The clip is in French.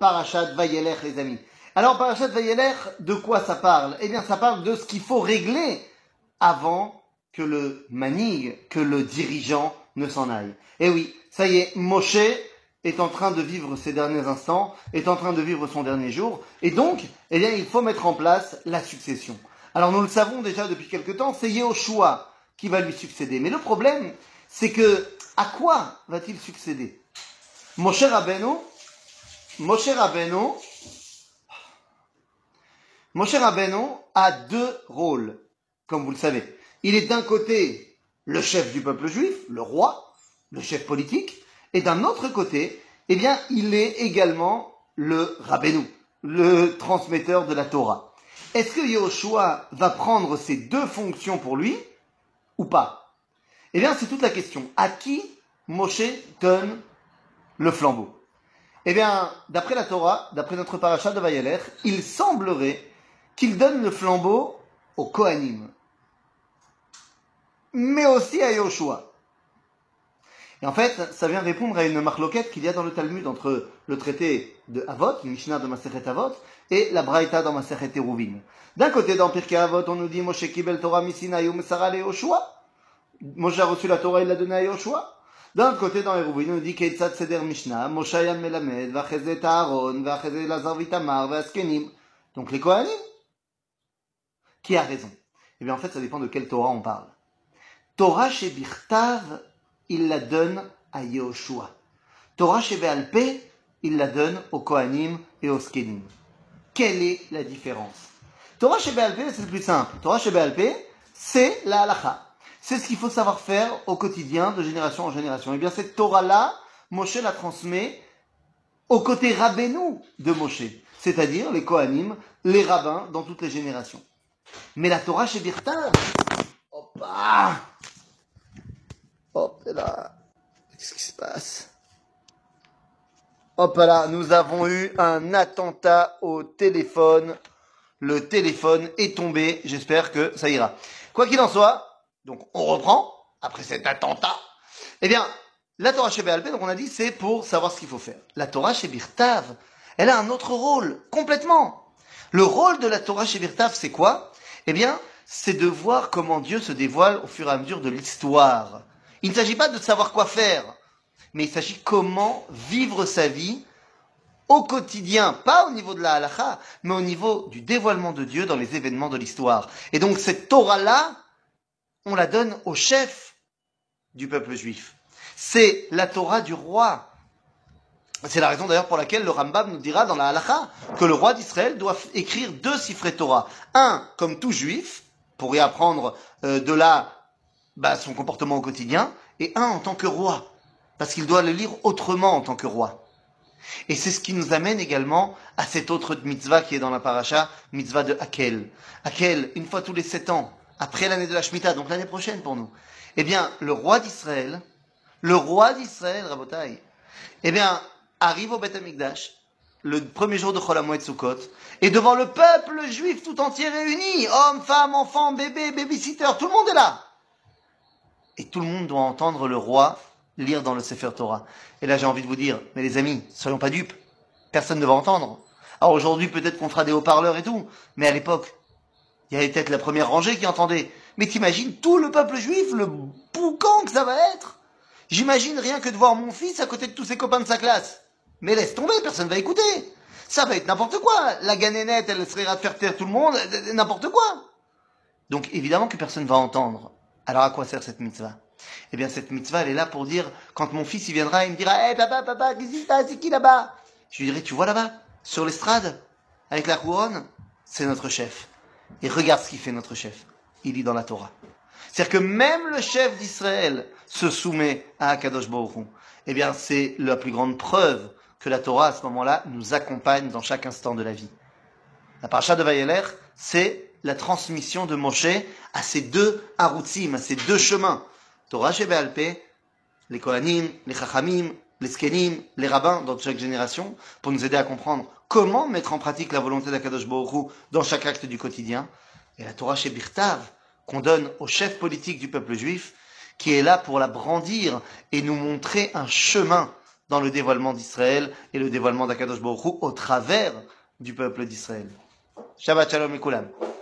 Parashat Vayelech, les amis. Alors, Parashat Vayelech, de quoi ça parle? Eh bien, ça parle de ce qu'il faut régler avant que le manig, que le dirigeant ne s'en aille. Et oui, ça y est, Moshe est en train de vivre ses derniers instants, est en train de vivre son dernier jour, et donc, eh bien, il faut mettre en place la succession. Alors, nous le savons déjà depuis quelque temps, c'est Yehoshua qui va lui succéder. Mais le problème, c'est que, à quoi va-t-il succéder? Moshe Rabbeinu a deux rôles, comme vous le savez. Il est d'un côté le chef du peuple juif, le roi, le chef politique, et d'un autre côté, eh bien, il est également le Rabbeinu, le transmetteur de la Torah. Est-ce que Yehoshua va prendre ces deux fonctions pour lui ou pas? Eh bien, c'est toute la question. À qui Moshe donne le flambeau? Eh bien, d'après la Torah, d'après notre parasha de Vayelech, il semblerait qu'il donne le flambeau aux Kohanim, mais aussi à Yehoshua. Et en fait, ça vient répondre à une marloquette qu'il y a dans le Talmud entre le traité de Avot, le Mishnah de Masechet Avot, et la Braïta dans Masechet Eruvin. D'un côté, dans Pirkei Avot, on nous dit Moshe kibel Torah misinaï umesara le Yehoshua. Moshe a reçu la Torah, il l'a donnée à Yehoshua. D'un côté, dans Eruvin, on nous dit Keitzad Seder Mishnah, Moshe Yam Melamed, Vachezet Aaron, Vachezet Lazar Vitamar, Vaskenim. Donc les Kohanim. Qui a raison? Eh bien, en fait, ça dépend de quelle Torah on parle. Torah chez Birtav, il la donne à Yehoshua. Torah chez Be'alpé, il la donne aux Kohanim et aux Skenim. Quelle est la différence? Torah chez Be'alpé, c'est le plus simple. Torah chez Be'alpé, c'est la halakha. C'est ce qu'il faut savoir faire au quotidien, de génération en génération. Et bien, cette Torah-là, Moshe la transmet au côté Rabbeinu de Moshe. C'est-à-dire les Kohanim, les rabbins, dans toutes les générations. Mais la Torah chez Birtav, hop là, qu'est-ce qui se passe? Hop là, nous avons eu un attentat au téléphone. Le téléphone est tombé, j'espère que ça ira. Quoi qu'il en soit, donc on reprend, après cet attentat. Eh bien, la Torah chez Be'alpé, donc on a dit, c'est pour savoir ce qu'il faut faire. La Torah chez Birtav, elle a un autre rôle, complètement. Le rôle de la Torah chez Birtav, c'est quoi? Eh bien, c'est de voir comment Dieu se dévoile au fur et à mesure de l'histoire. Il ne s'agit pas de savoir quoi faire, mais il s'agit comment vivre sa vie au quotidien, pas au niveau de la halakha, mais au niveau du dévoilement de Dieu dans les événements de l'histoire. Et donc cette Torah-là, on la donne au chef du peuple juif. C'est la Torah du roi. C'est la raison d'ailleurs pour laquelle le Rambam nous dira dans la halakha que le roi d'Israël doit écrire 2 sifrei Torah. Un, comme tout juif, pour y apprendre de là son comportement au quotidien, et un en tant que roi, parce qu'il doit le lire autrement en tant que roi. Et c'est ce qui nous amène également à cette autre mitzvah qui est dans la paracha, mitzvah de Hakel. Hakel, une fois tous les 7 ans, après l'année de la Shemitah, donc l'année prochaine pour nous, eh bien, le roi d'Israël, Rabotai, eh bien, arrive au Beth Amikdash, le premier jour de Chol HaMoed Sukkot, et devant le peuple juif tout entier réuni, hommes, femmes, enfants, bébés, babysitter, tout le monde est là. Et tout le monde doit entendre le roi lire dans le Sefer Torah. Et là, j'ai envie de vous dire, mais les amis, soyons pas dupes. Personne ne va entendre. Alors aujourd'hui, peut-être qu'on fera des haut-parleurs et tout, mais à l'époque, il y avait peut-être la première rangée qui entendait. Mais t'imagines tout le peuple juif, le boucan que ça va être? J'imagine rien que de voir mon fils à côté de tous ses copains de sa classe. Mais laisse tomber, personne va écouter. Ça va être n'importe quoi. La ganénette, elle serait de faire taire tout le monde, n'importe quoi. Donc évidemment que personne va entendre. Alors à quoi sert cette mitzvah? Eh bien cette mitzvah, elle est là pour dire, quand mon fils il viendra, il me dira, hey, papa, qu'est-ce qui se passe? C'est qui là-bas? Je lui dirai, tu vois là-bas, sur l'estrade, avec la couronne, c'est notre chef. Et regarde ce qu'il fait notre chef. Il lit dans la Torah. C'est-à-dire que même le chef d'Israël se soumet à Akadosh Baruch Hu. Eh bien c'est la plus grande preuve que la Torah, à ce moment-là, nous accompagne dans chaque instant de la vie. La paracha de Vayelech, c'est la transmission de Moshe à ces 2 harutzim, à ces 2 chemins. Torah chez Be'alpé, les Kohanim, les Chachamim, les Skenim, les rabbins dans chaque génération, pour nous aider à comprendre comment mettre en pratique la volonté d'Akadosh Baruch Hu dans chaque acte du quotidien. Et la Torah chez Birtav, qu'on donne au chef politique du peuple juif, qui est là pour la brandir et nous montrer un chemin dans le dévoilement d'Israël et le dévoilement d'Akadosh Baruch Hu au travers du peuple d'Israël. Shabbat Shalom Mikulam.